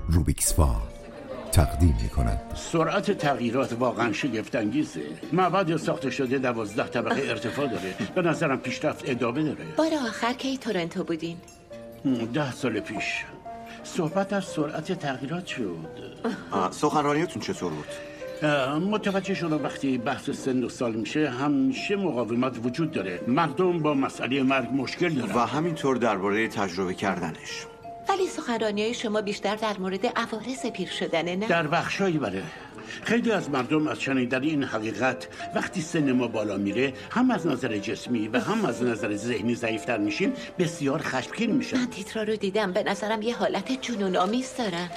روبیکسفال تقدیم می‌کند. سرعت تغییرات واقعا شگفت‌انگیزه. مواد ساخته شده 12 طبقه ارتفاع داره. به نظرم پیشرفت ادامه داره. بار آخر کی تورنتو بودین؟ 10 سال پیش. صحبت از سرعت تغییرات شد. سخنرانیتون چطور بود؟ متوجه شدم وقتی بحث سن و سال میشه همیشه مقاومت وجود داره. مردم با مسئله مرگ مشکل دارن و همینطور درباره تجربه کردنش. ولی سخنرانی‌های شما بیشتر در مورد عوارض پیر شدنه، نه؟ در بخشایی بله. خیلی از مردم از شنیدن این حقیقت وقتی سن ما بالا میره هم از نظر جسمی و هم از نظر ذهنی ضعیفتر میشیم بسیار خشمگین میشن. من تیترا رو دیدم، به نظرم یه حالت جنون‌آمیز دارن.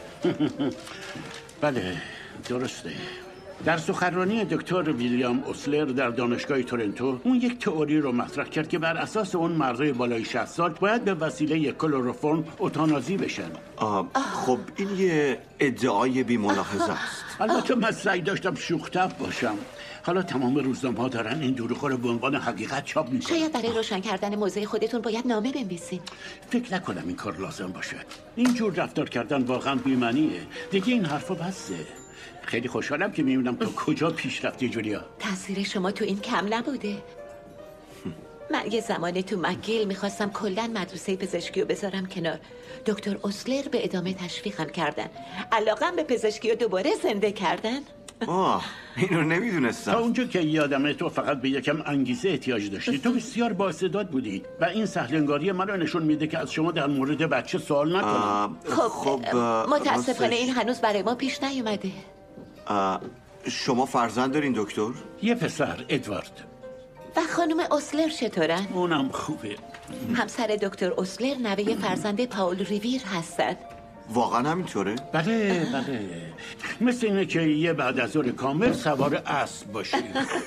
بله درسته. در سخنرانی دکتر ویلیام اوسلر در دانشگاه تورنتو اون یک تئوری رو مطرح کرد که بر اساس اون مردای بالای 60 سال باید به وسیله کلروفرم اوتانازی بشن. خب این یه ادعای بی ملاحظه است. البته من سعی داشتم شوخ طبع باشم. حالا تمام روزنامه‌ها دارن این دروغ رو به عنوان حقیقت چاپ میکنن. شاید برای روشن کردن موضع خودتون باید نامه بنویسین. فکر نکنم این کار لازم باشه. این جور رفتار کردن واقعا بی‌معنیه. دیگه این حرفا بسه. خیلی خوشحالم که میبینم تو کجا پیش رفتی جولیا. تاثیر شما تو این کم نبوده. من یه زمانی تو مکگیل میخواستم کلن مدرسه پزشکی رو بذارم کنار. دکتر اوسلر به ادامه تشویقم کردن. علاقم به پزشکی رو دوباره زنده کردن. اینو نمیدونستم. تا اونجا که یادمه تو فقط به یکم انگیزه احتیاج داشتی. تو بسیار بااستعداد بودی و این سهلنگاری من رو نشون میده که از شما در مورد بچه سوال نکنم. خب متاسفانه این هنوز برای ما پیش نیومده. شما فرزند دارین دکتر؟ یه پسر ادوارد. و خانم اوسلر چطورن؟ اونم خوبه. همسر دکتر اوسلر نوه فرزند پاول ریویر هستن. واقعا همینطوره؟ بله مثل اینه که یه بعد از ظهر کامل سوار اسب باشی.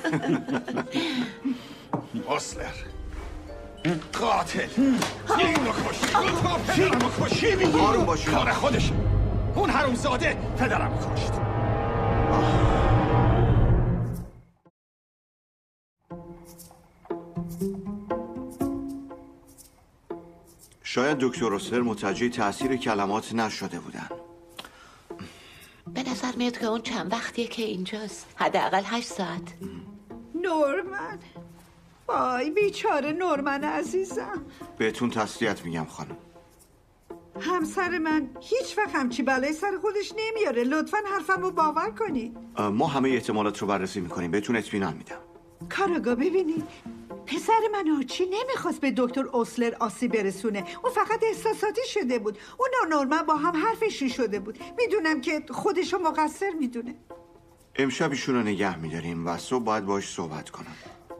اوسلر قاتل اینو کشتی آروم باشی. کار خودش. اون حرومزاده پدرم کشت. شاید دکتر اوسلر متوجه تاثیر کلمات نشده بودن. به نظر میاد که اون چند وقتیه که اینجاست. حداقل 8 ساعت. نورمن، وای بیچاره نورمن عزیزم. بهتون تسلیت میگم خانم. همسر من هیچ وقت همچی بلای سر خودش نمیاره. لطفاً حرفمو باور کنید. ما همه احتمالات رو بررسی میکنیم. بهتون اطمینان میدم. کاراگاه ببینید، پسر من آرچی نمیخواست به دکتر اوسلر آسیب برسونه. اون فقط احساساتی شده بود. اون و نورمن با هم حرفشون شده بود. میدونم که خودشو مقصر میدونه. امشب ایشون رو نگه میداریم و صبح باید باش صحبت کنم.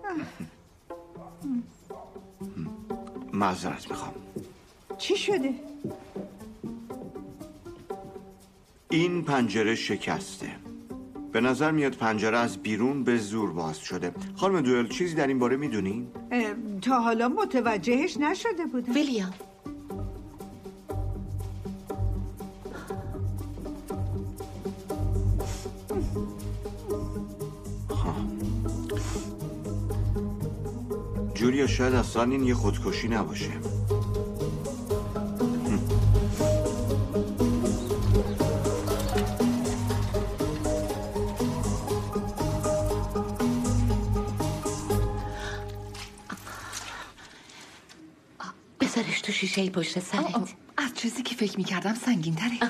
معذرت میخوام. چی شده؟ این پنجره شکسته. به نظر میاد پنجره از بیرون به زور باز شده. خانم دوئل چیزی در این باره میدونین؟ تا حالا متوجهش نشده بودم. ویلیام جولیا شاید اصلا این یه خودکشی نباشه. بذارش تو شیشه پشت سرت. از چیزی که فکر میکردم سنگین تره.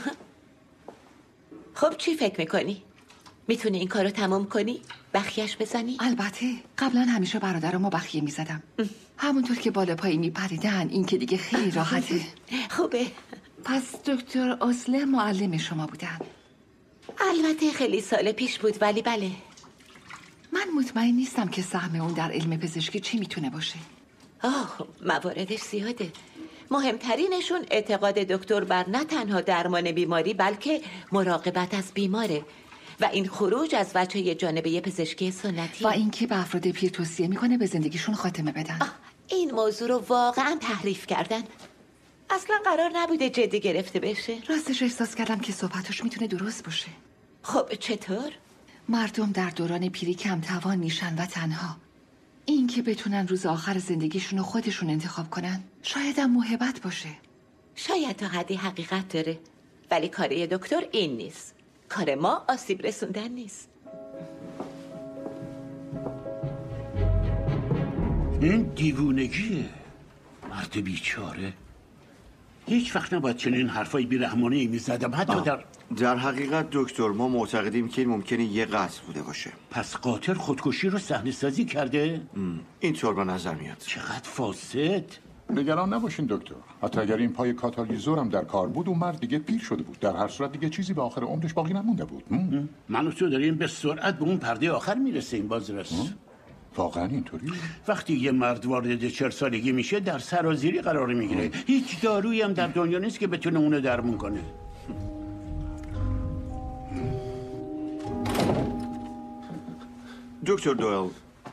خب چی فکر میکنی؟ میتونی این کارو تمام کنی؟ بخیش بزنی؟ البته قبلا همیشه برادرمو بخیه میزدم. همونطور که بالا پایی میپریدن. این که دیگه خیلی راحته. خوبه. پس دکتر اوسلر معلم شما بودن؟ البته خیلی سال پیش بود ولی بله. من مطمئن نیستم که سهم اون در علم پزشکی چی میتونه باشه. مواردش زیاده. مهمترینشون اعتقاد دکتر بر نه تنها درمان بیماری بلکه مراقبت از بیماره و این خروج از وجه جانبه پزشکی سنتی و اینکه به افراد پیر توصیه میکنه به زندگیشون خاتمه بدن. این موضوع رو واقعا تحریف کردن. اصلا قرار نبوده جدی گرفته بشه. راستش احساس کردم که صحبتش میتونه درست باشه. خب چطور؟ مردم در دوران پیری کم توان میشن و تنها. این که بتونن روز آخر زندگیشون رو خودشون انتخاب کنن شاید هم موهبت باشه. شاید تا حدی حقیقت داره. ولی کار دکتر این نیست. کار ما آسیب رسوندن نیست. این دیوونگیه. مرد بیچاره. هیچ وقت نباید چنین حرفای بی‌رحمانه‌ای می‌زدم، حتی در حقیقت دکتر ما معتقدیم که این ممکنه یه قتل بوده باشه. پس قاتل خودکشی رو صحنه‌سازی کرده؟ اینطور به نظر میاد. چقدر فاسد. نگران نباشین دکتر. حتی اگر این پای کاتالیزور هم در کار بود اون مرد دیگه پیر شده بود. در هر صورت دیگه چیزی به آخر عمرش باقی نمونده بود. من و تو داریم به سرعت به اون پرده آخر میرسیم بازرس. واقعا اینطوری؟ وقتی یه مرد وارد 40 سالگی میشه در سرازیری قرار میگیره. هیچ دارویی هم در دنیا نیست که بتونه اونو درمون کنه. دکتر دوئل،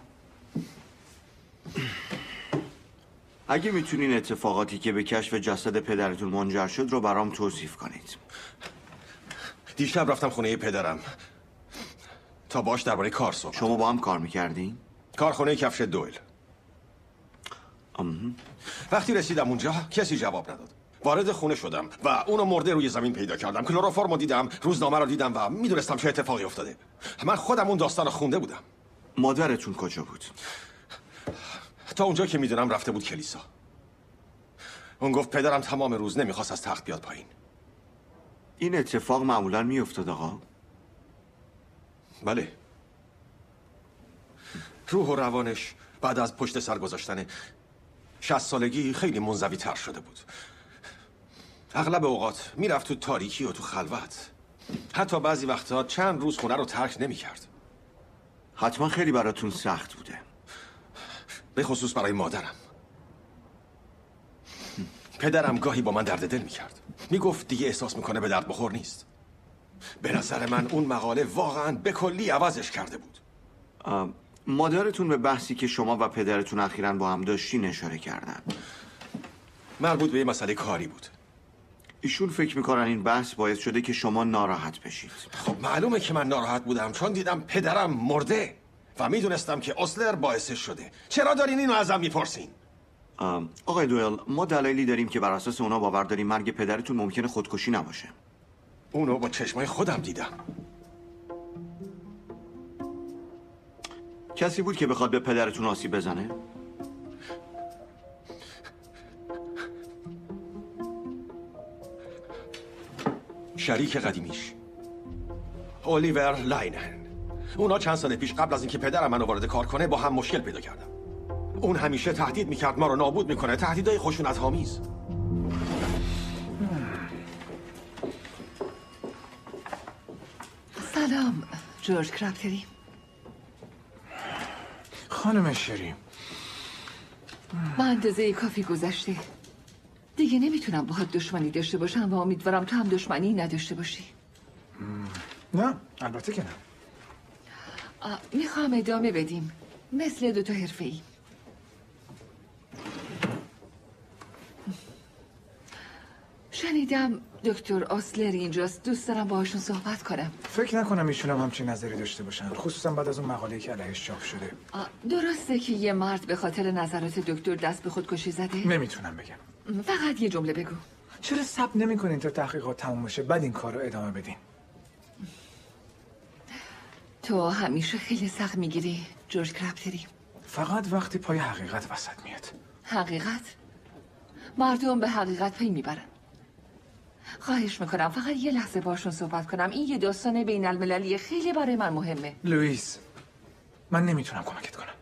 اگه میتونین اتفاقاتی که به کشف جسد پدرتون منجر شد رو برام توصیف کنید. دیشب رفتم خونه پدرم تا باش درباره کار صحبت. شما با هم کار میکردین؟ کارخونه کفش دوئل. وقتی رسیدم اونجا کسی جواب نداد. وارد خونه شدم و اونو مرده روی زمین پیدا کردم. کلروفرمو دیدم، روزنامه رو دیدم و میدونستم چه اتفاقی افتاده. من خودم اون داستان رو خونده بودم. مادرتون کجا بود؟ تا اونجا که میدونم رفته بود کلیسا. اون گفت پدرم تمام روز نمیخواست از تخت بیاد پایین. این اتفاق معمولا میافتاد آقا؟ بله. روح و روانش بعد از پشت سر گذاشتن 60 سالگی خیلی منزوی تر شده بود. اغلب اوقات میرفت تو تاریکی و تو خلوت. حتی بعضی وقتا چند روز خونه رو ترک نمیکرد. حتما خیلی براتون سخت بوده. به خصوص برای مادرم. پدرم گاهی با من درد دل میکرد. میگفت دیگه احساس میکنه به درد بخور نیست. به نظر من اون مقاله واقعا به کلی عوضش کرده بود. مادرتون به بحثی که شما و پدرتون اخیراً با هم داشتین اشاره کردن. مربوط به یه مسئله کاری بود. ایشون فکر میکنن این بحث باعث شده که شما ناراحت بشید. خب معلومه که من ناراحت بودم چون دیدم پدرم مرده و میدونستم که اسلر باعثش شده. چرا دارین اینو ازم میپرسین؟ آقای دوئل، ما دلایلی داریم که بر اساس اونا باور داریم مرگ پدرتون ممکنه خودکشی نباشه. اونو با چشمای خودم دیدم. کسی بود که بخواد به پدرتون آسیب بزنه؟ شریک قدیمیش الیور لاینن. اونا چند سال پیش قبل از اینکه پدرم منو وارد کار کنه با هم مشکل پیدا کردم. اون همیشه تهدید میکرد ما رو نابود میکنه، تهدیدای خشونت‌آمیز. سلام جورج کرابتری. خانم شری، با اندازه کافی گذشته. دیگه نمیتونم باهات دشمنی داشته باشم و امیدوارم تو هم دشمنی نداشته باشی. نه البته که نه. میخوام ادامه بدیم مثل دوتا حرفه‌ای. شنیدم دکتر آسلر اینجاست. دوست دارم باهاشون صحبت کنم. فکر نکنم ایشونم همچین نظری داشته باشن، خصوصا بعد از اون مقاله‌ای که علیهش چاپ شده. درسته که یه مرد به خاطر نظرات دکتر دست به خودکشی زده؟ نمیتونم بگم. فقط یه جمله بگو. چرا صبر نمی‌کنین تا تحقیقات تموم بشه بعد این کار رو ادامه بدین؟ تو همیشه خیلی سخت میگیری جورج کرابتری. فقط وقتی پای حقیقت وسط میاد. حقیقت؟ مردم به حقیقت پی میبرن. خواهش میکنم فقط یه لحظه باشون صحبت کنم. این یه داستان بین المللی خیلی برای من مهمه. لوئیس، من نمیتونم کمکت کنم.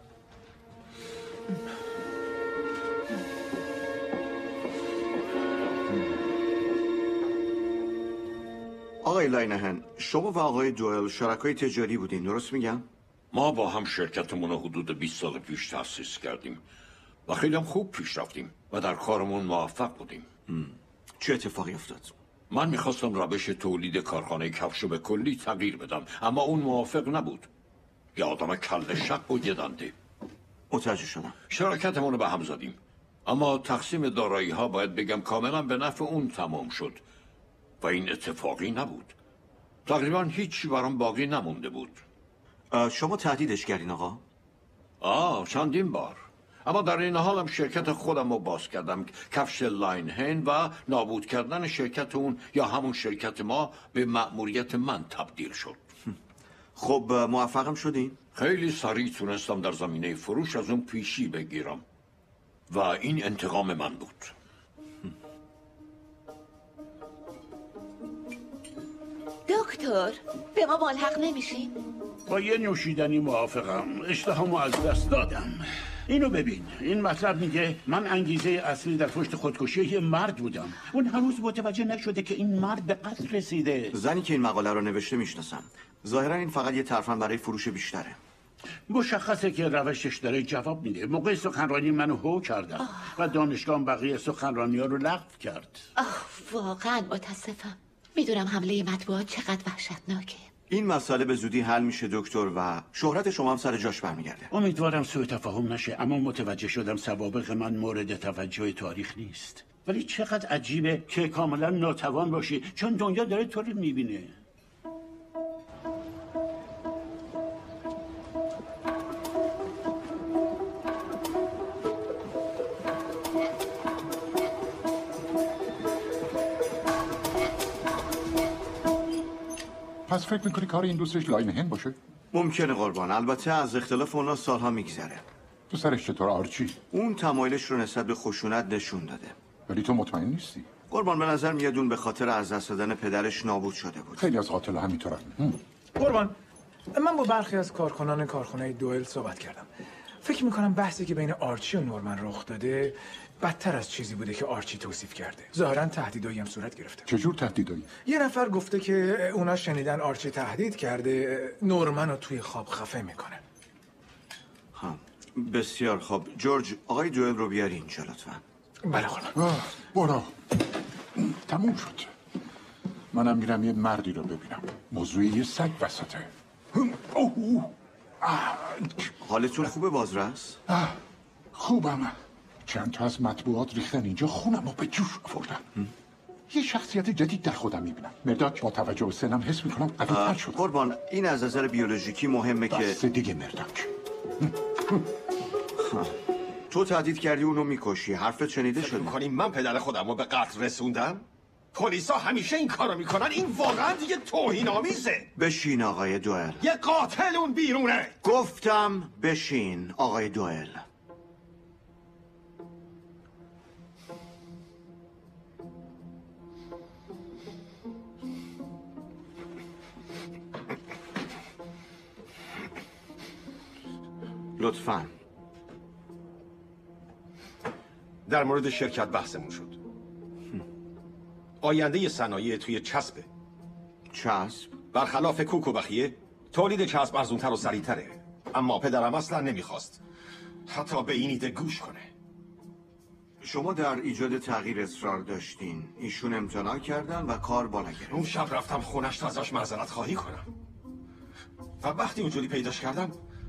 آقای لاینهن، شما و آقای دوئل شرکای تجاری بودین، درست میگم؟ ما با هم شرکتمون رو حدود 20 سال پیش تأسیس کردیم و خیلی هم خوب پیش رفتیم و در کارمون موفق بودیم. چه اتفاقی افتاد؟ من میخواستم روش تولید کارخانه کفشو به کلی تغییر بدم، اما اون موافق نبود. یه آدم کله شق و یه دنده. متوجه شدم. شرکتمون رو به هم زدیم، اما تقسیم دارایی ها باید بگم کاملا به نفع اون تمام شد و این اتفاقی نبود. تقریبا هیچی برام باقی نمونده بود. شما تهدیدش کردین آقا؟ چندین بار. اما در این حالم شرکت خودم رو باز کردم، کفش لاین هین، و نابود کردن شرکت اون یا همون شرکت ما به مأموریت من تبدیل شد. خب موفقم شدین؟ خیلی سریع تونستم در زمینه فروش از اون پیشی بگیرم و این انتقام من بود. دکتر، به ما ملحق نمیشین؟ با یه نوشیدنی موافقم. اشتهامو از دست دادم. اینو ببین، این مطلب میگه من انگیزه اصلی در پشت خودکشی یه مرد بودم. اون هنوز متوجه نشده که این مرد به قتل رسیده. زنی که این مقاله رو نوشته میشناسم. ظاهرا این فقط یه ترفند برای فروش بیشتره. مشخصه که روشش داره جواب میده. موقع سخنرانی منو هو کردن و دانشگاه بقیه سخنرانی‌ها رو لغو کرد. واقعا متاسفم. میدونم حمله مطبوعات چقدر وحشتناکه. این مسئله به زودی حل میشه دکتر و شهرت شما هم سر جاش برمیگرده. امیدوارم سوء تفاهم نشه، اما متوجه شدم سوابق من مورد توجه تاریخ نیست. ولی چقدر عجیبه که کاملا ناتوان باشی، چون دنیا داره تو رو میبینه. پس فکر میکنی کار این دوستش لاین هن باشه؟ ممکنه قربان، البته از اختلاف اونا سالها میگذره. تو سرش چطور آرچی؟ اون تمایلش رو نسبت به خشونت نشون داده. ولی تو مطمئن نیستی؟ قربان به نظر میاد اون به خاطر از دست دادن پدرش نابود شده بود. خیلی از قاتل همینطورن. قربان، من با برخی از کارکنان کارخونه دوئل صحبت کردم. فکر میکنم بحثی که بین آرچی و نورمن رخ داده بدتر از چیزی بوده که آرچی توصیف کرده. ظاهرا تهدیدایی هم صورت گرفته. چجور تهدیدایی؟ یه نفر گفته که اونا شنیدن آرچی تهدید کرده نورمن رو توی خواب خفه میکنه. بسیار خوب. جورج، آقای دوئل رو بیاری اینجا لطفا. بله قربان. برو. تموم شد. منم میرم یه مردی رو ببینم. موضوعی یه سگ وسطه. حالتون خوبه بازرس؟ خوبم. چند تا از مطبوعات ریختن اینجا، خونم رو به جوش آوردن. یه شخصیت جدید در خودم میبینم. مرداک، با توجه به سنم حس میکنم قوی‌تر شدم. قربان، این از نظر بیولوژیکی مهمه که بس دیگه مرداک. تو تهدید کردی اونو میکشی. حرفت شنیده شد. میکنی من پدر خودم رو به قتل رسوندم؟ پلیسا همیشه این کارو میکنن. این واقعا دیگه توهین آمیزه. بشین آقای دوئل. یه قاتل اون بیرونه. گفتم بشین آقای دوئل. لطفاً. در مورد شرکت بحثمون شد. آینده صنایع توی چسبه. چسب؟ برخلاف کوک و بخیه تولید چسب ارزونتر و سریعتره. اما پدرم اصلا نمیخواست حتی به این ایده گوش کنه. شما در ایجاد تغییر اصرار داشتین. ایشون امتناع کردن و کار بالا گرفت. اون شب رفتم خونش تا ازش معذرت خواهی کنم و وقتی اونجوری پیداش کردم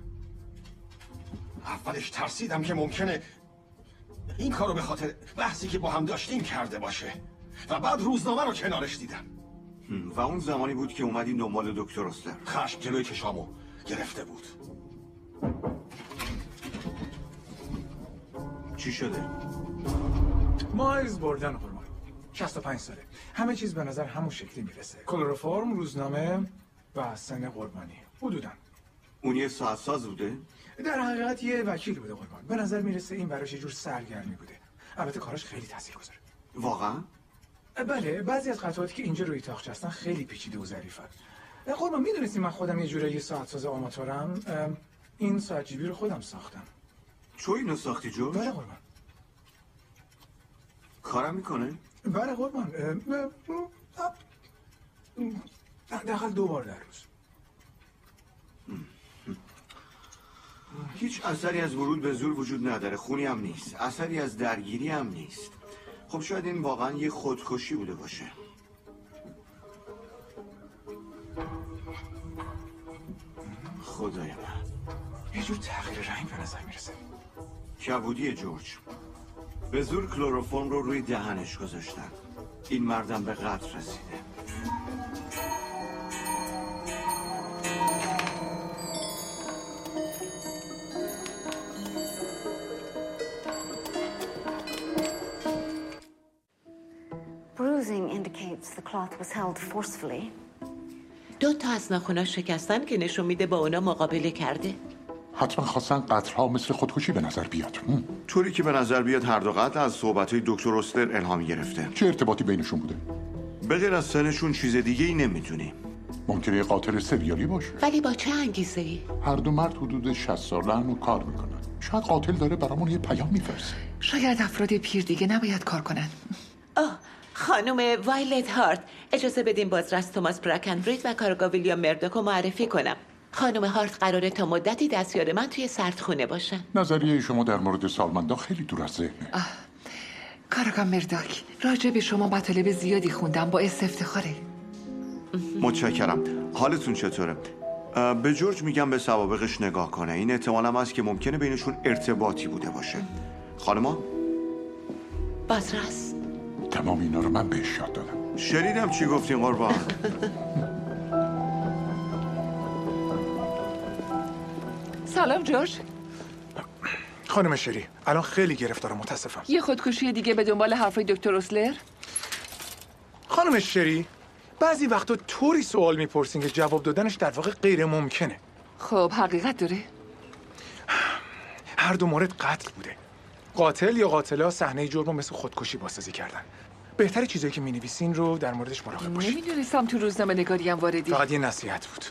اولش ترسیدم که ممکنه این کارو به خاطر بحثی که با هم داشتیم کرده باشه و بعد روزنامه رو کنارش دیدم. و اون زمانی بود که اومدین دنبال دکتر اسلر. خشم جلوی چشامو گرفته بود. چی شده؟ مایلز بردن قربان. 65 ساله. همه چیز به نظر همون شکلی میرسه. کلروفرم، روزنامه و سن قربانی. حدوداً. اون یه ساعت ساز بوده؟ در حقیقت یه وکیل بوده قربان. به نظر میرسه این براش یه جور سرگرمی بوده. البته کارش خیلی تاثیرگذاره. واقعا؟ بله، بعضی از قطعاتی که اینجا روی تاقچه هستن خیلی پیچیده و ظریفن. قربان میدونستی من خودم یه جوری ساعت ساز آماتورم. این ساعت جیبی رو خودم ساختم. تو اینو ساختی جورج؟ بله قربان. کارم میکنه؟ بله قربان. دقیقاً 2 بار در روز. هیچ اثری از ورود به زور وجود نداره. خونی هم نیست. اثری از درگیری هم نیست. خب شاید این واقعا یه خودکشی بوده باشه. خدای من، یه جور تغییر رنگ به نظر میرسه. کبودی جورج. به زور کلروفرم رو روی دهنش گذاشتن. این مردم به قتل رسیده. was held forcefully. 2 تا از ناخناش شکستن که نشون میده با اونا مقابله کرده. حتما خواستن قتل‌ها مثل خودکشی به نظر بیاد. طوری که به نظر بیاد هر دو قتل از صحبت‌های دکتر اسلر الهامی گرفته. چه ارتباطی بینشون بوده؟ به غیر از سنشون چیز دیگه‌ای نمی‌دونیم. ممکنه یه قاتل سریالی باشه. ولی با چه انگیزه‌ای؟ هر دو مرد حدود 60 سالن و کار میکنن. شاید قاتل داره برامون یه پیام میفرسته. شاید افراد پیر دیگه نباید کار کنن. خانم وایلت هارت، اجازه بدیم بازرس توماس برکندریت و کارگاه ویلیام مردوک رو معرفی کنم. خانم هارت قراره تا مدتی دستیار من توی سردخونه باشن. نظریه شما در مورد سالمندا خیلی دور از ذهنه. کارگاه مردوک، راجع به شما مطالب زیادی خوندم، با افتخاره. متشکرم. حالتون چطوره؟ به جورج میگم به سوابقش نگاه کنه. این احتمال هم هست که ممکنه بینشون ارتباطی بوده باشه. خانما؟ بازرس؟ تمام اینا رو من بهش یاد دادم. شنیدم چی گفتین قربان. سلام جورج. خانم شری، الان خیلی گرفتارم، متاسفم. یه خودکشی دیگه به دنبال حرفای دکتر اسلر؟ خانم شری، بعضی وقتا طوری سوال میپرسین که جواب دادنش در واقع غیر ممکنه. خب حقیقت داره؟ هر دو مورد قتل بوده. قاتل یا قاتلا صحنه جرم رو مثل خودکشی بازسازی کردن. بهتره چیزایی که مینویسین رو در موردش مراقب باشین. نمیدونستم تو روزنامه نگاری هم واردی. فقط یه نصیحت بود.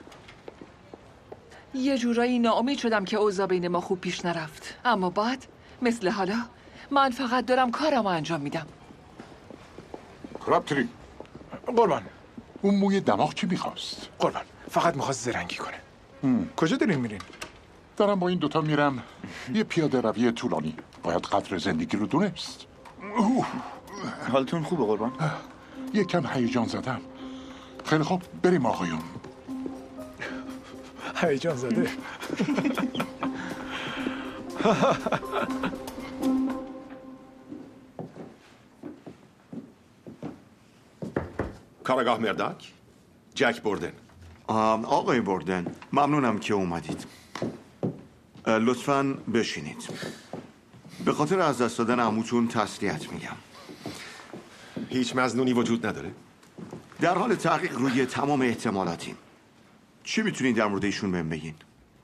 یه جورایی ناامید شدم که اوضاع بین ما خوب پیش نرفت، اما بعد مثل حالا من فقط دارم کارمو انجام میدم. کرابتری، قربان. اون موی دماغ چی میخواست؟ قربان، فقط میخواست زرنگی کنه. کجا دارین میرین؟ دارم با این دوتا میرم یه پیاده روی طولانی. باید قدر زندگی رو دونست. حالتون خوبه قربان؟ یکم هیجان زدم. خیلی خوب، بریم آقایون. هیجان زده. کارگاه مرداک، جک بوردن. آقای بوردن، ممنونم که اومدید. لطفاً بشینید. به خاطر از دست دادن عموتون تسلیت میگم. هیچ مظنونی وجود نداره؟ در حال تحقیق روی تمام احتمالاتیم. چی میتونین در مورد ایشون بهم بگین؟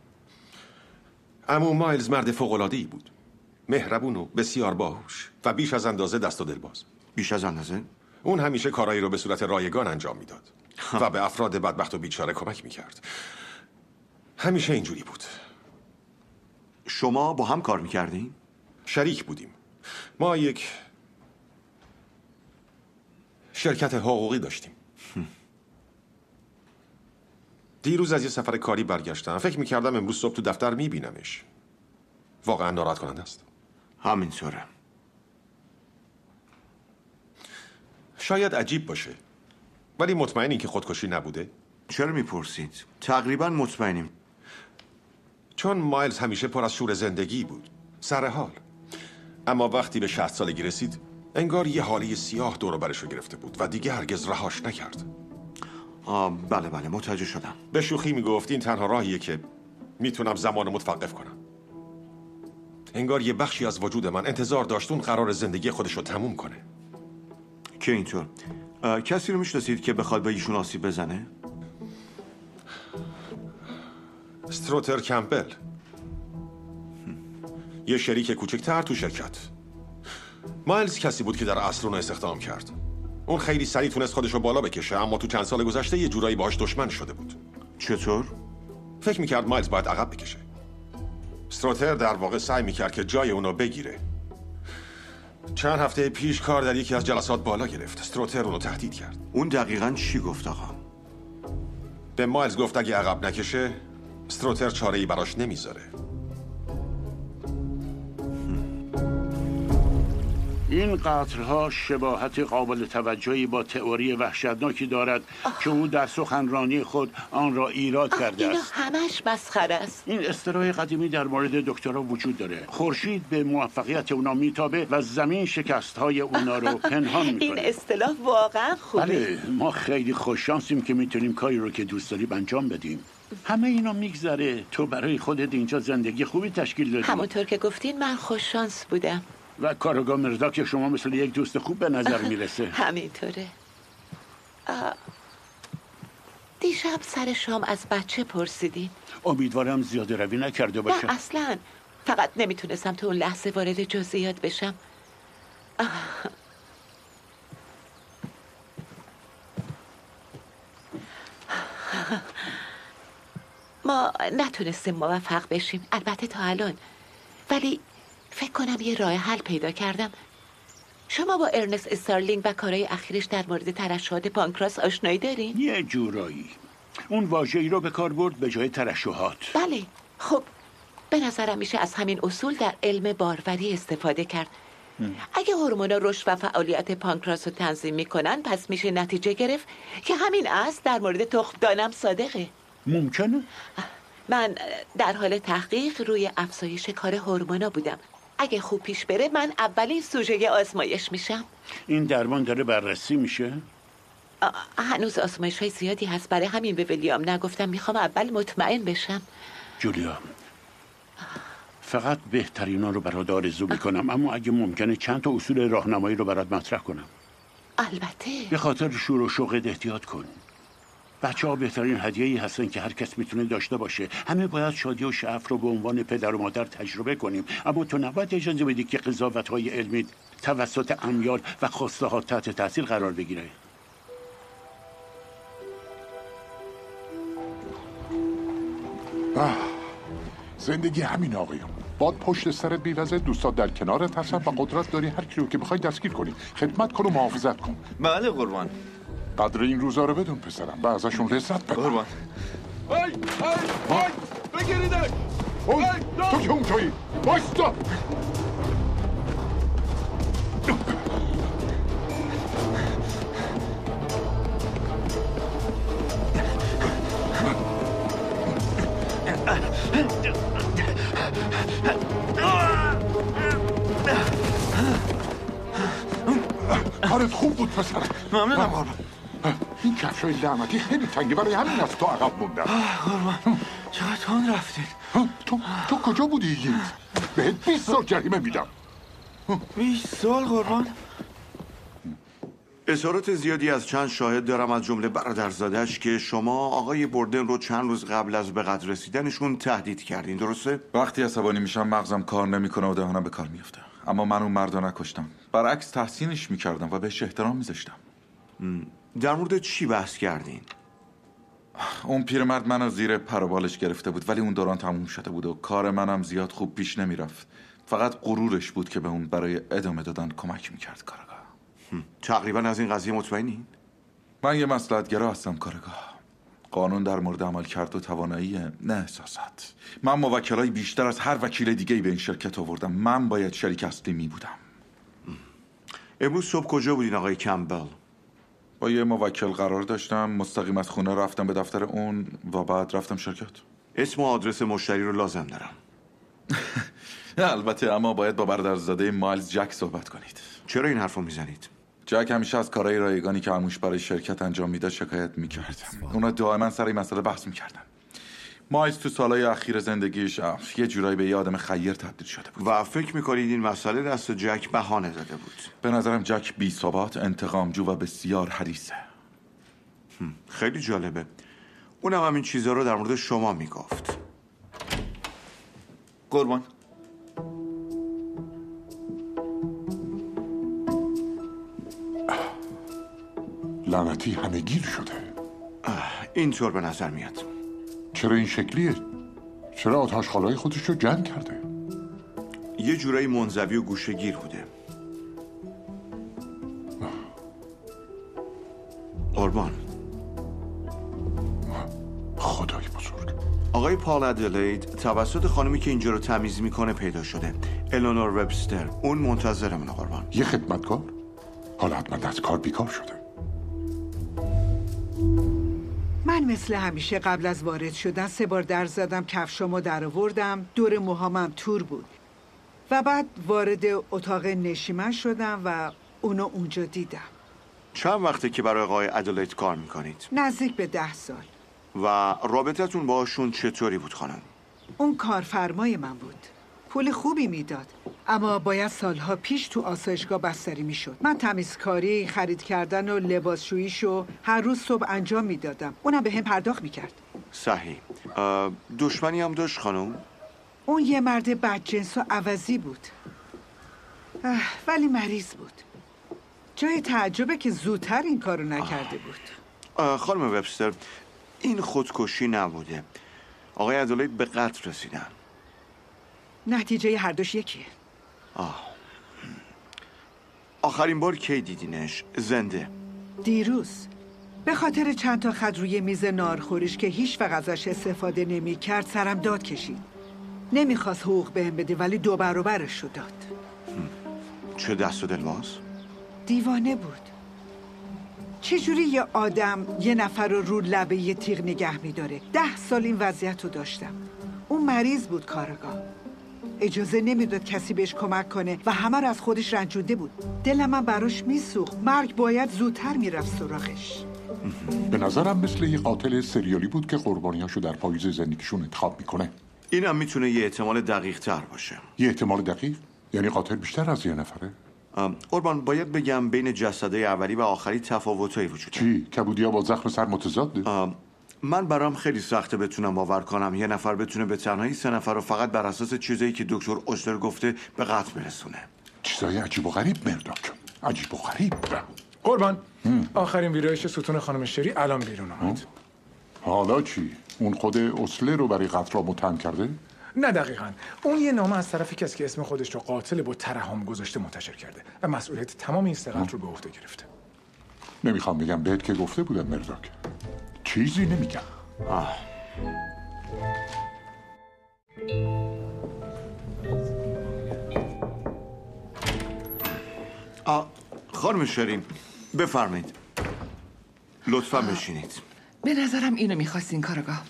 عمو مایلز مرد فوق‌العاده‌ای بود. مهربون و بسیار باهوش و بیش از اندازه دست و دلباز. بیش از اندازه؟ اون همیشه کارایی رو به صورت رایگان انجام میداد و به افراد بدبخت و بیچاره کمک میکرد. همیشه اینجوری بود. شما با هم کار میکردین؟ شریک بودیم. ما یک شرکت حقوقی داشتیم. دیروز از یه سفر کاری برگشتم. فکر میکردم امروز صبح تو دفتر میبینمش. واقعا ناراحت کننده است. همینطوره. شاید عجیب باشه، ولی مطمئنی که خودکشی نبوده؟ چرا میپرسید؟ تقریبا مطمئنیم. چون مایلز همیشه پر از شور زندگی بود، سر حال. اما وقتی به 60 سالگی رسید انگار یه حاله سیاه دور و برش رو گرفته بود و دیگه هرگز رهاش نکرد. بله متوجه شدم. به شوخی میگفت این تنها راهیه که میتونم زمان متوقف کنم. انگار یه بخشی از وجود من انتظار داشت اون قرار زندگی خودش رو تموم کنه. که اینطور کسی رو میشناسید که بخواد به ایشون آسیب بزنه؟ استروتر کمپل، یه شریک کوچکتر تو شرکت. مایلز کسی بود که در عصر اون استخدام کرد. اون خیلی سریع تونست خودش رو بالا بکشه، اما تو چند سال گذشته یه جورایی باهاش دشمن شده بود. چطور؟ فکر میکرد مایلز باید عقب بکشه. استروتر در واقع سعی میکرد که جای اونو بگیره. چند هفته پیش کار در یکی از جلسات بالا گرفت. استروتر اونو تهدید کرد. اون دقیقاً چی گفت آقا؟ به مایلز گفت اگه عقب نکشه استروتر چاره‌ای براش نمیذاره. این قطرها شباهت قابل توجهی با تئوری وحشتناکی دارد که او در سخنرانی خود آن را ایراد کرده اینا است. همش مسخره است. این اصطلاح قدیمی در مورد دکترها وجود داره. خورشید به موفقیت اونا میتابه و زمین شکست‌های اونا رو پنهان میکنه. این اصطلاح واقعا خوبه. بله، ما خیلی خوششانسیم که میتونیم کاری رو که دوست داریم انجام بدیم. همه اینا میگذره. تو برای خودت اینجا زندگی خوبی تشکیل دادی. همونطور که گفتین من خوششانس بودم. و کارگاه مرداک شما مثل یک دوست خوب به نظر میرسه. همینطوره. دیشب سر شام از بچه پرسیدین؟ امیدوارم زیاده روی نکرده باشه. نه اصلا، فقط نمیتونستم تو اون لحظه وارد جزئیات بشم. ما نتونستیم موفق بشیم، البته تا الان، ولی فکر کنم یه راه حل پیدا کردم. شما با ارنست استارلینگ و کارهای اخیرش در مورد ترشحات پانکراس آشنایی دارین؟ یه جورایی. اون واژه‌ای رو به کار برد به جای ترشحات. بله. خب به نظرم میشه از همین اصول در علم باروری استفاده کرد. اگه هورمونا رشد و فعالیت پانکراس رو تنظیم میکنن، پس میشه نتیجه گرفت که همین اصل در مورد تخمدانم صادقه. ممکنه؟ من در حال تحقیق روی افزایش کار هورمونا بودم. اگه خوب پیش بره من اولین سوژه آزمایش میشم. این درمان داره بررسی میشه؟ هنوز آزمایش های زیادی هست، برای همین به ویلیام نگفتم. میخوام اول مطمئن بشم. جولیا، فقط بهترینا رو برات آرزو میکنم، اما اگه ممکنه چند تا اصول راهنمایی رو برات مطرح کنم. البته. به خاطر شور و شوقت احتیاط کن. بچه‌ها بهترین هدیه‌ای هستن که هر کس میتونه داشته باشه. همه باید شادی و شعف رو به عنوان پدر و مادر تجربه کنیم، اما تو نباید اجازه بدی که قضاوت‌های علمی توسط امیال و خواسته‌ها تحت تاثیر قرار بگیره. زندگی همین آقایون. باد پشت سرت بیوزه، دوستات در کنارت هستن و قدرت داری هر کی رو که بخوای دستگیر کنی. خدمت کن و محافظت کن. بله قربان. قدر این روزا رو بدون پسرم و ازشون لذت ببر. قربان. بگیریدش. تو که اون تویی. بایستا. کارت خوب بود پسرم. ممنونم قربان. این کفشای لعنتی خیلی تنگه، برای همین از تو عقب موندم. قربان چقدر تند رفتین. تو کجا بودی این؟ بهت 20 سال جریمه میدم. 20 سال قربان؟ اظهارات زیادی از چند شاهد دارم، از جمله برادرزادش، که شما آقای بردن رو چند روز قبل از به قتل رسیدنشون تهدید کردین، درسته؟ وقتی عصبانی میشم مغزم کار نمیکنه و دهانم به کار میفته. اما من اون مرد رو نکشتم، برعکس تحسینش میکردم و بهش احترام میذاشتم. در مورد چی بحث کردین؟ اون پیرمرد منو زیر پر و بالش گرفته بود، ولی اون دوران تموم شده بود و کار منم زیاد خوب پیش نمیرفت. فقط غرورش بود که به اون برای ادامه دادن کمک میکرد کارگاه. تقریبا از این قضیه مطمئنی؟ من یه مصلحت‌گرا هستم کارگاه. قانون در مورد عملکرد و توانایی، نه احساسات. من موکلای بیشتر از هر وکیل دیگه‌ای به این شرکت آوردم. من باید شریک اصلی می بودم. امروز صبح کجا بودین آقای کمبل؟ با یه موکل قرار داشتم، مستقیم از خونه رفتم به دفتر اون و بعد رفتم شرکت. اسم و آدرس مشتری رو لازم دارم. البته، اما باید با برادرزاده مایلز جک صحبت کنید. چرا این حرفو میزنید؟ جک همیشه از کارهای رایگانی که عموش برای شرکت انجام میداد شکایت میکرد. اونا دائما سر این مسئله بحث میکردن. مایلز تو سالهای اخیر زندگیش یه جورایی به یه آدم خیر تبدیل شده بود. و فکر میکنید این مسئله دست جک بهانه داده بود؟ به نظرم جک بی‌ثبات، انتقامجو و بسیار حریصه. خیلی جالبه. اونم همین چیزا رو در مورد شما میگفت. قربان. لعنتی همه گیر شده. اینطور به نظر میاد. چرا این شکلیه؟ چرا آتش خالای خودش رو جمع کرده؟ یه جورایی منزوی و گوشه‌گیر بوده. قربان. خدای بزرگ. آقای پال ادلید توسط خانمی که اینجا رو تمیز میکنه پیدا شده، الانور وبستر. اون منتظرمونه قربان. یه خدمتکار؟ حالا حتما از کار بیکار شده. من مثل همیشه قبل از وارد شدن 3 بار در زدم، کفشامو در آوردم، دور موهامم تور بود و بعد وارد اتاق نشیمن شدم و اونو اونجا دیدم. چند وقته که برای آقای ادلید کار میکنید؟ نزدیک به 10 سال. و رابطتون باشون چطوری بود خانم؟ اون کارفرمای من بود. پول خوبی میداد، اما باید سالها پیش تو آسایشگاه بستری میشد. من تمیزکاری، خرید کردن و لباسشوییشو هر روز صبح انجام میدادم. اونم به هم پرداخت میکرد. صحیح. دشمنی هم داشت خانم؟ اون یه مرد بدجنس و عوضی بود، ولی مریض بود. جای تعجبه که زودتر این کارو نکرده بود. خانم وبستر، این خودکشی نبوده. آقای ادولیت به قتل رسیدن. نتیجه هر دوش یکیه. آخرین بار کی دیدینش زنده؟ دیروز. به خاطر چند تا خط روی میز نارخوریش که هیچ وقت ازش استفاده نمی کرد سرم داد کشید. نمیخواست حقوق بهم بده ولی 2 برابرش رو داد. چه دست و دلواز؟ دیوانه بود. چجوری یه آدم یه نفر رو لبه یه تیغ نگه میداره؟ 10 سال این وضعیت رو داشتم. اون مریض بود کارگاه. اجازه نمیداد کسی بهش کمک کنه و همه رو از خودش رنجونده بود. دلم من براش میسوخت. مرگ باید زودتر میرفت سراغش. به نظرم مثل یه قاتل سریالی بود که قربانیاشو در پاییز زندگیشون انتخاب میکنه. اینم میتونه یه احتمال دقیق تر باشه. یه احتمال دقیق؟ یعنی قاتل بیشتر از یه نفره؟ قربان، باید بگم بین جسده اولی و آخری تفاوتایی وجود داره. چی؟ کبودیا با زخم سر متضاده؟ من برام خیلی سخته بتونم باور کنم یه نفر بتونه به تنهایی 3 نفر رو فقط بر اساس چیزایی که دکتر اوسلر گفته به قتل برسونه. چیزای عجیب و غریب مرداک. عجیب و غریب. قربان، آخرین ویرایش ستون خانم شری الان بیرون آمد. حالا چی؟ اون خود اوسلر رو برای قتل را متهم کرده؟ نه دقیقاً. اون یه نامه از طرفی کسی که اسم خودش رو قاتل با ترحم گذاشته منتشر کرده و مسئولیت تمام این 3 قتل رو به عهده گرفته. نمیخوام بگم بهت که گفته بودم مرداک. چیزی نمیگم. خانم شری بفرمایید. لطفا بشینید. به نظرم اینو میخواستین کارگاه.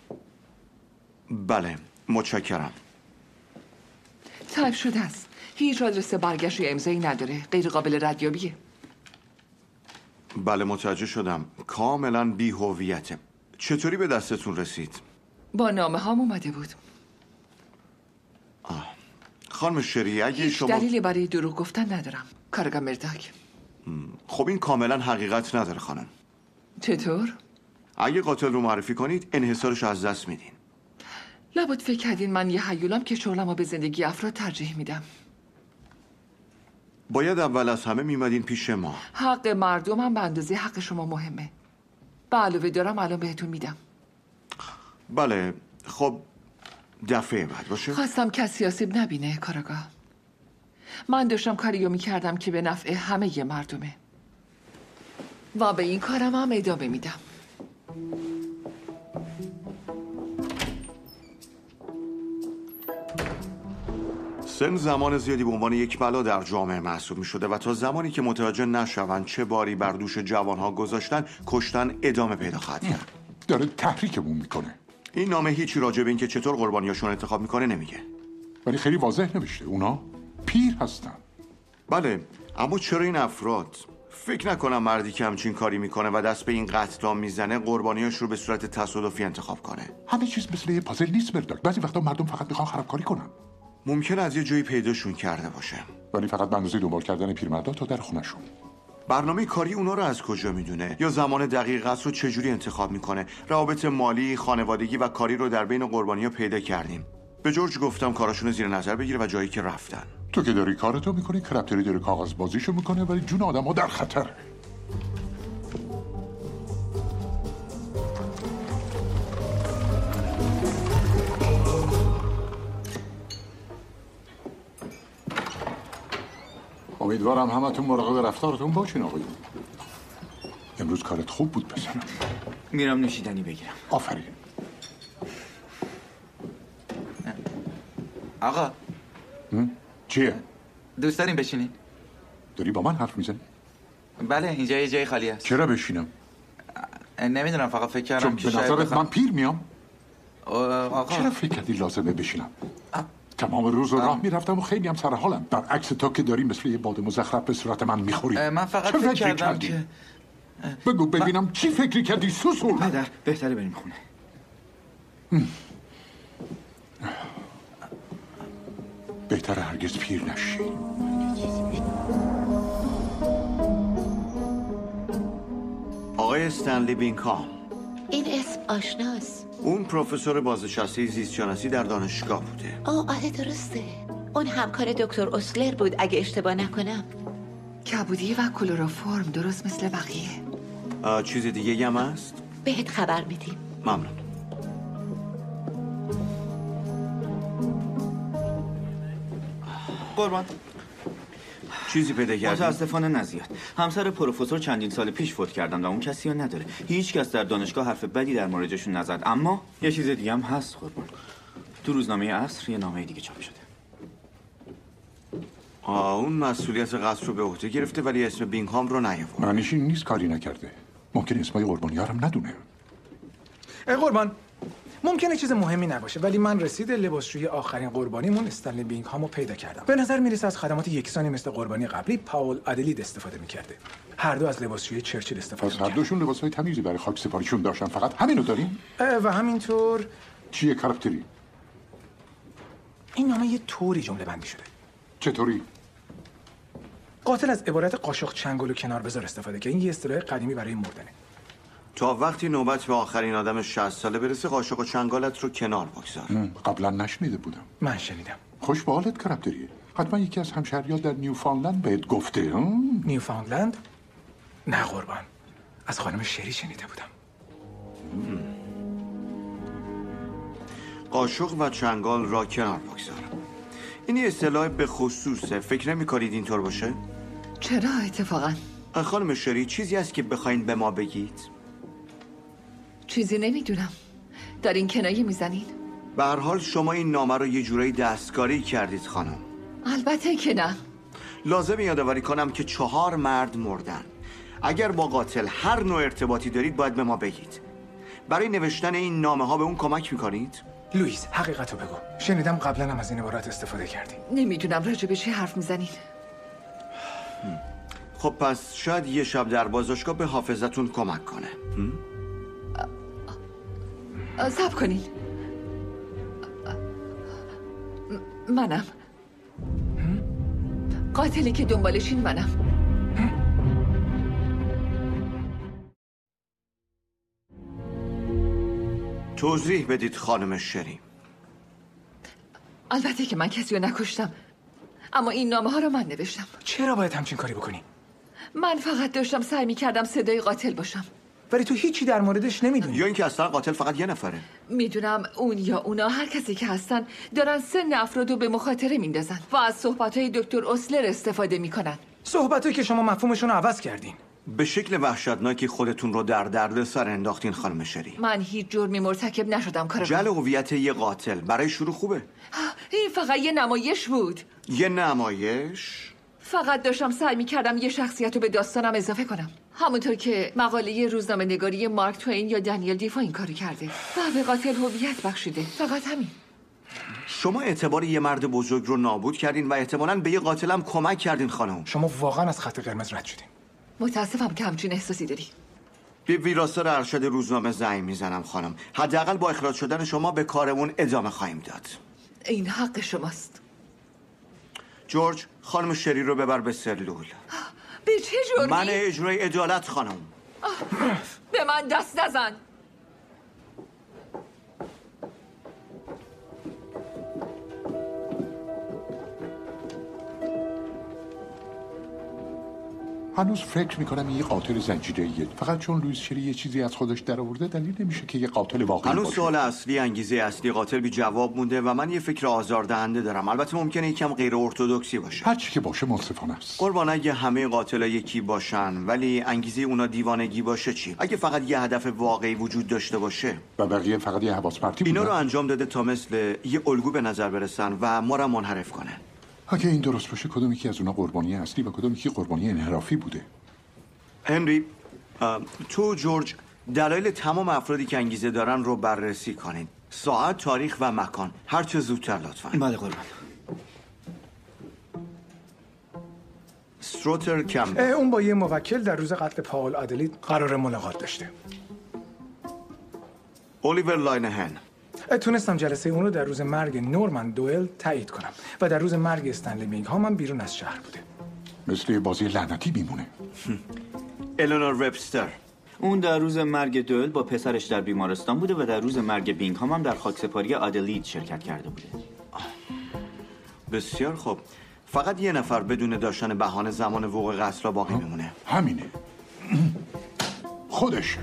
بله متشکرم. تایپ شده است. هیچ آدرس برگشت یا امضایی نداره. غیر قابل ردیابیه. بله متوجه شدم. کاملا بی هویته. چطوری به دستتون رسید؟ با نامه هام اومده بود. خانم شری اگه هیچ شما دلیلی برای دروغ گفتن ندارم. کارگاه مرداک. خب این کاملا حقیقت نداره خانم. چطور؟ اگه قاتل رو معرفی کنید انحصارش از دست میدین. لابد فکر کردین من یه هیولم که شغلمو به زندگی افراد ترجیح میدم. باید اول از همه میمدین پیش ما. حق مردمم به اندازه حق شما مهمه. به علاوه دارم الان بهتون میدم. بله خب دفعه بعد باشه. خواستم کسی آسیب نبینه کارگاه. من داشتم کاریو میکردم که به نفع همه ی مردمه و به این کارم هم ادامه میدم. سن زمان زیادی به عنوان یک بلا در جامعه محسوب می شده و تا زمانی که متوجه نشوند چه باری بر دوش جوانها گذاشتن کشتن ادامه پیدا خواهد کرد. داره تحریکمون میکنه. این نامه هیچی راجع به این که چطور قربانیاشون انتخاب میکنه نمیگه. ولی خیلی واضح نوشته اونا پیر هستن. بله اما چرا این افراد؟ فکر نکنم مردی که همچین کاری میکنه و دست به این قتل میزنه قربانیاش رو به صورت تصادفی انتخاب کنه. همه چیز مثل یه پازل نیست مرداک. بعضی وقتا مردم فقط میخوان خرابکاری کنن. ممکنه از یه جایی پیداشون کرده باشه. ولی فقط به اندازه دنبال کردن پیرمردا تا در خونشون. برنامه کاری اونا رو از کجا میدونه؟ یا زمان دقیق قتل رو چجوری انتخاب میکنه؟ روابط مالی، خانوادگی و کاری رو در بین قربانی‌ها پیدا کردیم. به جورج گفتم کاراشون رو زیر نظر بگیره و جایی که رفتن. تو که داری کارتو میکنی، کرپتری داره کاغذ بازیشو میکنه ولی جون آدم‌ها در خطره. امیدوارم همتون مراقب رفتارتون باشین آقایون. امروز کارت خوب بود پسرم. میرم نوشیدنی بگیرم. آفرین. آقا چیه؟ دوست داریم بشینین؟ داری با من حرف میزنی؟ بله اینجا یه جای خالی هست. چرا بشینم؟ نمیدونم فقط فکر کردم که به نظرت من پیر میام؟ آقا چرا فکر کردی لازمه بشینم؟ تمام روز راه میرفتم و خیلی هم سر حالم. برعکس تو که داری مثل یه باد مزخرف به صورت من میخوری. من فقط فکر کردم که بگو ببینم چی فکری کردی سوسول؟ پدر بهتره بریم خونه. بهتره هرگز پیر نشی. آقای استنلی بینکام. این اسم آشناست. اون پروفسور بازنشسته زیستشناسی در دانشگاه بوده. آره درسته. اون همکار دکتر اسلر بود اگه اشتباه نکنم. کبودی و کلروفرم درست مثل بقیه. چیز دیگه هم هست؟ بهت خبر میدیم. ممنون. قربان چیزی پیدا کردی؟ متاسفانه نزیاد. همسر پروفسور چندین سال پیش فوت کردن و اون کسی رو نداره. هیچ کس در دانشگاه حرف بدی در موردشون نزد. اما یه چیز دیگه هم هست قربان. تو روزنامه عصر یه نامه دیگه چاپ شده. اون مسئولیت قتل رو به عهده گرفته ولی اسم بینگهام رو نیاورد. معنیش این نیست کاری نکرده. ممکن اسمای قربانی‌ها هم ندونه. قربان ممکنه چیز مهمی نباشه ولی من رسید لباسشویی آخرین قربانیمون استنلی بینگهامو پیدا کردم. به نظر میرسه از خدمات یکسانی مثل قربانی قبلی پاول ادلید استفاده میکرده. هر دو از لباسشویی چرچیل استفاده پس هر دوشون لباسای تمیزی برای خاک سپاریشون داشتن. فقط همینو داریم؟ و همینطور چیه کاراکتری؟ این نامه یه طوری جمله بندی شده. چطوری؟ قاتل از عبارت قاشق چنگل و کنار بذار استفاده که این یه اصطلاح قدیمی برای مردنه. تا وقتی نوبت به آخرین آدم 60 ساله برسه قاشق و چنگالت رو کنار بگذار. قبلا نشنیده بودم. من شنیدم. خوش به حالت کاراکتریه. حتما یکی از همشهری‌ها در نیوفاندلند بهت گفته. نیوفاندلند؟ نه قربان. از خانم شری شنیده بودم. قاشق و چنگال را کنار بگذار. این اصطلاح به خصوصه. فکر نمی‌کنید اینطور باشه؟ چرا اتفاقا؟ خانم شری چیزی هست که بخواین به ما بگید؟ چیزی نمیدونم. دارین کنایه میزنین؟ به هر حال شما این نامه رو یه جورایی دستکاری کردید خانم. البته که نه. لازم یادآوری کنم که 4 مرد مردن. اگر با قاتل هر نوع ارتباطی دارید باید به ما بگید. برای نوشتن این نامه ها به اون کمک میکنید؟ لوئیس حقیقتو بگو. شنیدم قبلا هم از این عبارت استفاده کردی. نمیدونم راجع به چی حرف میزنین. خب پس شاید یه شب در بازداشتگاه به حافظتون کمک کنه. صبر کنین. منم. قاتلی که دنبالشین منم. توضیح بدید خانم شری. البته که من کسی رو نکشتم، اما این نامه ها رو من نوشتم. چرا باید همچین کاری بکنی؟ من فقط داشتم سعی می‌کردم صدای قاتل باشم. ولی تو هیچی در موردش نمیدونی. یا اینکه اصلا قاتل فقط یه نفره. میدونم اون یا اونا هر کسی که هستن دارن سن افرادو به مخاطره میندازن و از صحبت‌های دکتر اسلر استفاده میکنن. صحبتایی که شما مفهومشون رو عوض کردین. به شکل وحشتناکی خودتون رو در دردسر انداختین خانم شری. من هیچ جرمی مرتکب نشدم کارم. جعل هویت یه قاتل برای شروع خوبه. این فقط یه نمایش بود. یه نمایش؟ فقط داشتم سعی می‌کردم یه شخصیت رو به داستانم اضافه کنم. همونطور که مقاله روزنامه‌نگاری مارک توین یا دنیل دیفو این کارو کرده و به قاتل هویت بخشیده. فقط همین. شما اعتبار یه مرد بزرگ رو نابود کردین و احتمالاً به یه قاتلم کمک کردین خانم. شما واقعا از خط قرمز رد شدین. متاسفم که همچین احساسی داری. به ویراستار ارشد روزنامه زنگ میزنم خانم. حداقل با اخراج شدن شما به کارمون ادامه خواهیم داد. این حق شماست. جورج، خانم شری رو ببر به سلول. به چه جرمی؟ من اجرای عدالت خانم. به من دست نزن. هنوز فکر میکنم یه قاتل زنجیره‌ایه. فقط چون لوئیس شری یه چیزی از خودش درآورده دلیل نمیشه که یه قاتل واقعی باشه. هنوز سوال اصلی، انگیزه اصلی قاتل بی جواب مونده و من یه فکر آزاردهنده دارم. البته ممکنه یکم غیر ارتدوکسی باشه. هر چی که باشه منصفانه است. قربان اگه همه قاتلا یکی باشن ولی انگیزه اونا دیوانگی باشه چی؟ اگه فقط یه هدف واقعی وجود داشته باشه و بقیه فقط یه حواس پرتی اینا بودن. رو انجام داده تا مثل یه الگو به نظر برسن و ما رو منحرف کنن. اگه این درست باشه کدوم یکی از اونا قربانی اصلی و کدوم یکی قربانی انحرافی بوده؟ هنری، تو جورج دلایل تمام افرادی که انگیزه دارن رو بررسی کنین. ساعت، تاریخ و مکان. هر چه زودتر لطفاً. بله قربان. استروتر کم. اون با یه موکل در روز قتل پاول ادلید قرار ملاقات داشته. الیور لاینهن. تونستم جلسه اون رو در روز مرگ نورمن دوئل تایید کنم و در روز مرگ استنلی بینگهام هم بیرون از شهر بوده. مثل بازی لعنتی میمونه. الانور وبستر. اون در روز مرگ دوئل با پسرش در بیمارستان بوده و در روز مرگ بینگهام هم در خاکسپاری آدلید شرکت کرده بوده. بسیار خوب. فقط یه نفر بدون داشتن بهانه زمان وقوع قتل را باقی میمونه. همینه. خودشه.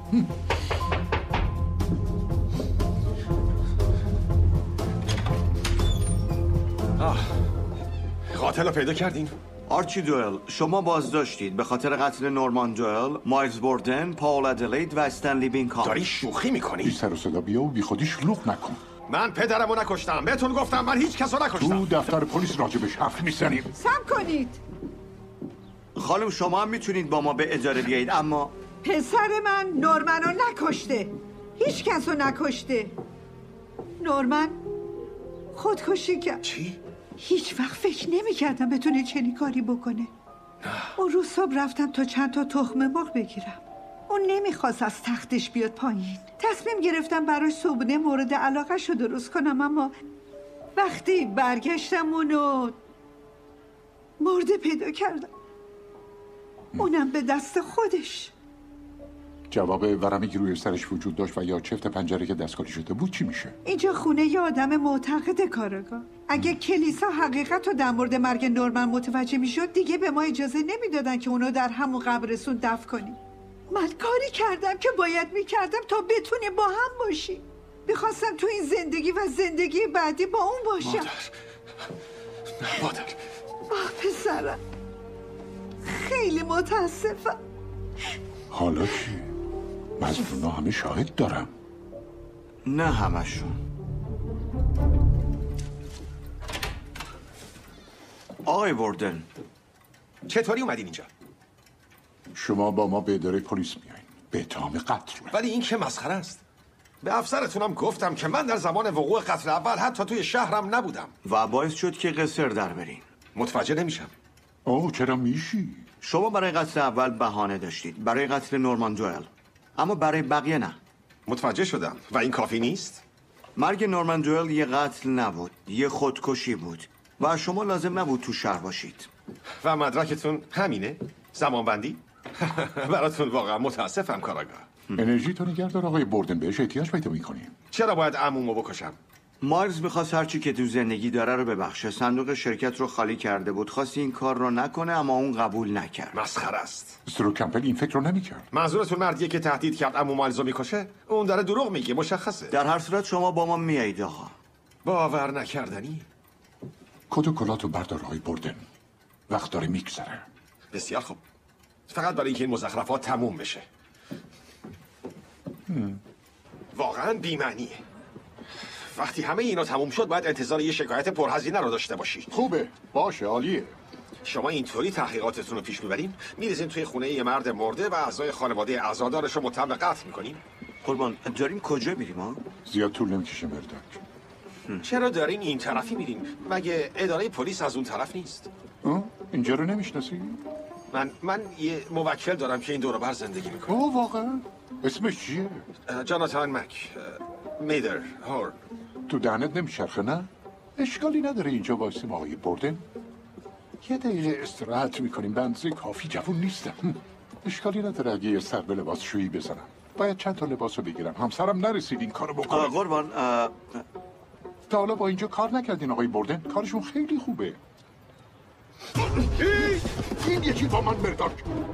قاتل رو پیدا کردین؟ آرچی دوئل، شما بازداشتید به خاطر قتل نورمان دوئل، مایلز بوردن، پاول ادلید و استنلی بینگهام. داری شوخی میکنی؟ بی سر و صدا بیا و بی خودی شلوغ نکن. من پدرمو نکشتم. بهتون گفتم من هیچ کسو نکشتم. تو دفتر پلیس راجبش حرف میزنیم. صبر کنید. خانم شما هم میتونید با ما به اداره بیایید، اما پسر من نورمن رو نکشته. هیچ کس رو نکشته. نورمن خودکشی کرد. چی؟ هیچ وقت فکر نمی کردم بتونه چنین کاری بکنه. اون روز صبح رفتم تا چند تا تخم مرغ بگیرم. اون نمیخواست از تختش بیاد پایین. تصمیم گرفتم براش صبحونه مورد علاقه‌شو درست کنم، اما وقتی برگشتم اونو مرده پیدا کردم. اونم به دست خودش. جواب ورمی که روی سرش وجود داشت و یا چفت پنجره که دستکاری شده بود چی میشه؟ اینجا خونه یه آدم معتقد کارآگاه. اگه کلیسا حقیقت رو در مورد مرگ نورمن متوجه میشد دیگه به ما اجازه نمیدادن که اونو در همون قبرستون دفن کنیم. من کاری کردم که باید میکردم تا بتونیم با هم باشیم. میخواستم تو این زندگی و زندگی بعدی با اون باشم. مادر پسرم خیلی متاسفم. حالا چی؟ مظنونا همه شاهد دارم. نه همشون. آقای بوردن چطوری اومدین اینجا؟ شما با ما به اداره پلیس میایین به اتهام قتل. ولی این که مسخره است. به افسرتونم گفتم که من در زمان وقوع قتل اول حتی توی شهرم نبودم و باعث شد که قصر در برین. متوجه نمیشم. اوه چرا میشی؟ شما برای قتل اول بهانه داشتید، برای قتل نورمان دوئل، اما برای بقیه نه. متوجه شدم. و این کافی نیست؟ مرگ نورمان دوئل یه قتل نبود، یه خودکشی بود و شما لازم نبود تو شهر باشید. و مدرکتون همینه؟ زمانبندی؟ براتون واقعا متاسفم کاراگاه. انرژی تو نگهدار آقای بوردن، بهش احتیاج پیدا میکنیم. چرا باید عمومو بکشم؟ مایلز میخواست هرچی که تو زندگی داره رو ببخشه. صندوق شرکت رو خالی کرده بود، خواست این کار رو نکنه اما اون قبول نکرد. مسخره است. استرو کمپل این فکر رو نمیکرد. منظورتون مردیه که تهدید کرد عمو مایلزو میکشه؟ اون داره دروغ میگه، مشخصه. در هر صورت شما با ما میایید آقا. باور نکردنی. کت و کلاتو بردار آقای بوردن، وقت داره میگذره. بسیار خوب. فقط برای اینکه این مزخرفات تموم بشه. واقعا بی‌معنیه. وقتی همه اینا تموم شد باید انتظار یه شکایت پرهزینه رو داشته باشی. خوبه، باشه، عالیه. شما اینطوری تحقیقاتتون رو پیش میبرین؟ میریزین توی خونه یه مرد مرده و اعضای خانواده عزادارش رو متهم به قتل میکنین؟ قربان داریم کجا میریم ها؟ زیاد طول نمیکشه مردک. چرا دارین این طرفی میرین؟ مگه اداره پلیس از اون طرف نیست؟ اینجا رو نمیشناسی؟ من یه موکل دارم که این دور و بر زندگی میکنه. اوه واقعا؟ اسمش چیه؟ جاناتان مک میدر هورن. تو دهنت نمیچرخه نه؟ اشکالی نداره اینجا وایسیم آقای بوردن. یه دقیقه استراحت میکنیم، به اندازه کافی جوون نیستم. اشکالی نداره اگه یه سر به لباس شویی بزنم. باید چند تا لباس رو بگیرم، همسرم نرسید این کارو بکنه. قربان تا حالا با اینجا کار نکردین آقای بوردن؟ کارشون خیلی خوبه. این یکی با من مرداک.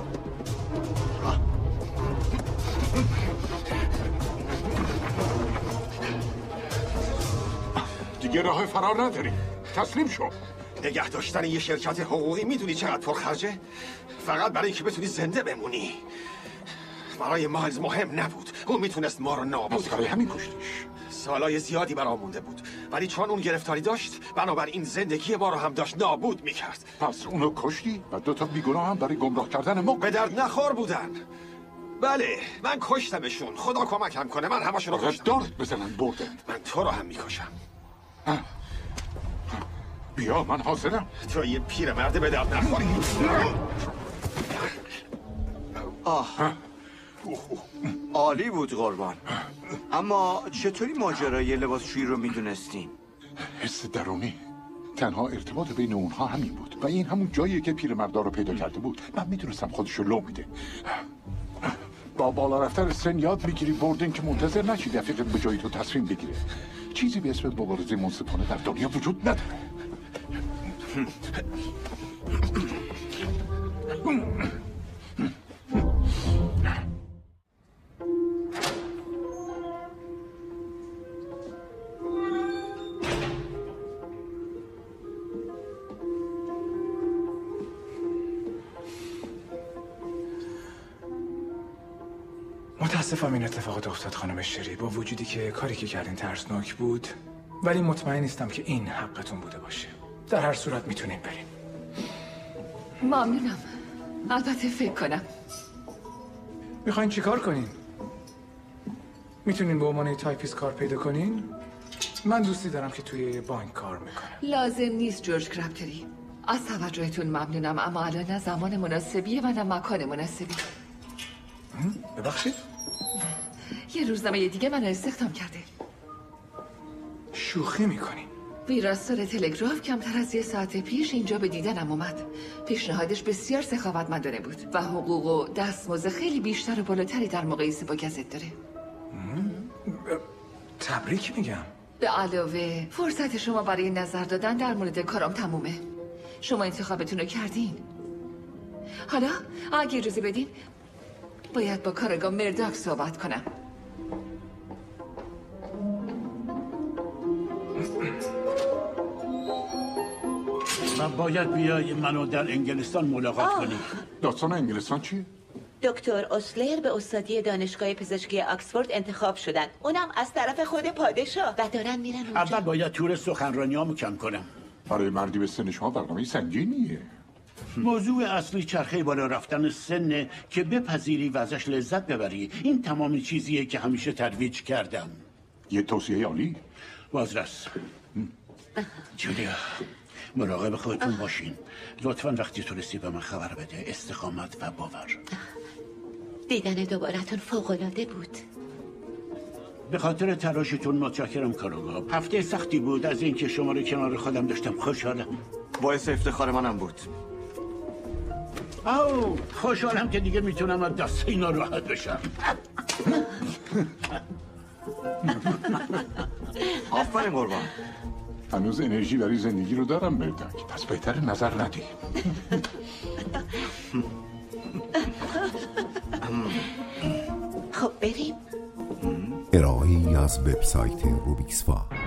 دیگه راه فرار نداری، تسلیم شو. نگه داشتن یه شرکت حقوقی میدونی چقدر پرخرجه؟ فقط برای اینکه بتونی زنده بمونی. برای مایلز مهم نبود، اون میتونست ما رو نابود کنه. همین کشتیش. سالای زیادی برام مونده بود، ولی چون اون گرفتاری داشت بنابراین زندگی ما رو هم داشت نابود میکرد. پس اونو کشتی و دوتا بیگناه هم برای گمراه کردن ما به درد نخور بودن. بله من کشتمشون، خدا کمکم کنه. من همشون رو کشتم. دارت بزنن بردن. من تو رو هم میکشم. بیا من حاضرم. تو یه پیرمرد به درد نخوری. عالی بود قربان. اما چطوری ماجرای لباسشویی رو میدونستین؟ حس درونی. تنها ارتباط بین اونها همین بود و این همون جاییه که پیرمردا رو پیدا کرده بود. من میدونستم خودش رو لو میده. با بالا رفتن سن یاد میگیری بردن که منتظر نشی دفعه به جایی تو تصمیم بگیره. چیزی به اسم مبارزه منصفانه در دنیا وجود نداره. متاسفم این اتفاقات افتاد خانم شری، با وجودی که کاری که کردین ترسناک بود، ولی مطمئن نیستم که این حقتون بوده باشه. در هر صورت میتونین برین. ممنونم. البته فکر کنم. میخواین چیکار کنین؟ میتونین به عنوان تایپیست کار پیدا کنین؟ من دوستی دارم که توی بانک کار میکنه. لازم نیست جورج کرپتری. از توجهتون ممنونم، اما الان نه زمان مناسبیه و نه مکان مناسبی. ببخشید؟ یه روزنامه دیگه منو استخدام کرده. شوخی میکنین؟ ویراستار تلگراف کمتر از 1 ساعت پیش اینجا به دیدنم اومد. پیشنهادش بسیار سخاوتمندانه بود و حقوق و دستمزد خیلی بیشتر و بالاتری در مقایسه با گزت داره. تبریک میگم. به علاوه فرصت شما برای نظر دادن در مورد کارم تمومه. شما انتخابتون رو کردین. حالا اگه اجازه بدین باید با کارگاه مرداک صحبت کنم. و باید بیای منو در انگلستان ملاقات کنی. داستان انگلستان چیه؟ دکتر اسلر به استادی دانشگاه پزشکی آکسفورد انتخاب شدن، اونم از طرف خود پادشاه، و دارن میرن اونجا. اول باید تور سخنرانیامو کم کنم. برای مردی به سن شما برنامه سنگینیه. موضوع اصلی چرخه بالا رفتن سنه که بپذیری و ازش لذت ببری. این تمام چیزیه که همیشه ترویج کردم. یه توصیه عالی. بازرس جولیا، مراقب خودتون باشین. لطفاً وقتی تونستی به من خبر بده. استقامت و باور. دیدن دوبارتون فوق‌العاده بود. به خاطر تلاشتون متشکرم کاروگاه. هفته سختی بود، از اینکه شما رو کنار خودم داشتم خوشحالم. باعث افتخار منم بود. او خوشحالم که دیگه میتونم از دست اینا راحت بشم. آفرین قربان. هنوز انرژی برای زندگی رو دارم مرداک، پس بهتر نظر ندی. خب بریم. ارائه‌ای از وبسایت روبیکسفا.